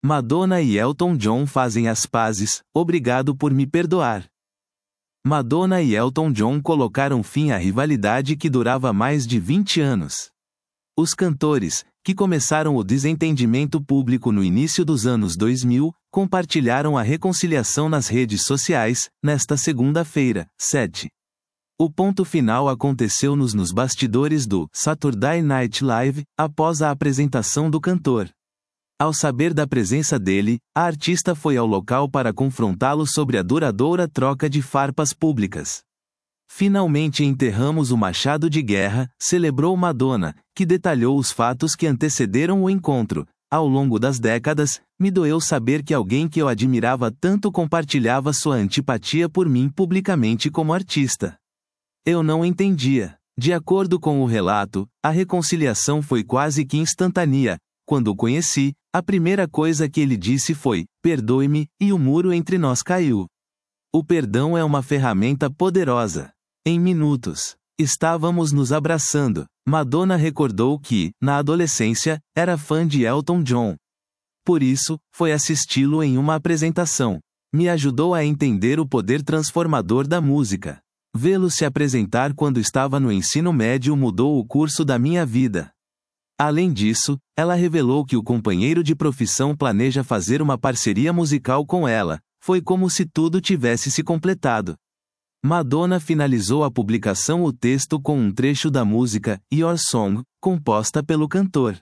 Madonna e Elton John fazem as pazes, obrigado por me perdoar. Madonna e Elton John colocaram fim à rivalidade que durava mais de 20 anos. Os cantores, que começaram o desentendimento público no início dos anos 2000, compartilharam a reconciliação nas redes sociais, nesta segunda-feira, 7. O ponto final aconteceu nos bastidores do Saturday Night Live, após a apresentação do cantor. Ao saber da presença dele, a artista foi ao local para confrontá-lo sobre a duradoura troca de farpas públicas. Finalmente enterramos o machado de guerra, celebrou Madonna, que detalhou os fatos que antecederam o encontro. Ao longo das décadas, me doeu saber que alguém que eu admirava tanto compartilhava sua antipatia por mim publicamente como artista. Eu não entendia. De acordo com o relato, a reconciliação foi quase que instantânea. Quando o conheci, a primeira coisa que ele disse foi: "Perdoe-me", e o muro entre nós caiu. O perdão é uma ferramenta poderosa. Em minutos, estávamos nos abraçando. Madonna recordou que, na adolescência, era fã de Elton John. Por isso, foi assisti-lo em uma apresentação. Me ajudou a entender o poder transformador da música. Vê-lo se apresentar quando estava no ensino médio mudou o curso da minha vida. Além disso, ela revelou que o companheiro de profissão planeja fazer uma parceria musical com ela. Foi como se tudo tivesse se completado. Madonna finalizou a publicação o texto com um trecho da música Your Song, composta pelo cantor.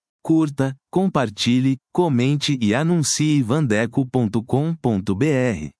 Curta, compartilhe, comente e anuncie vandeco.com.br.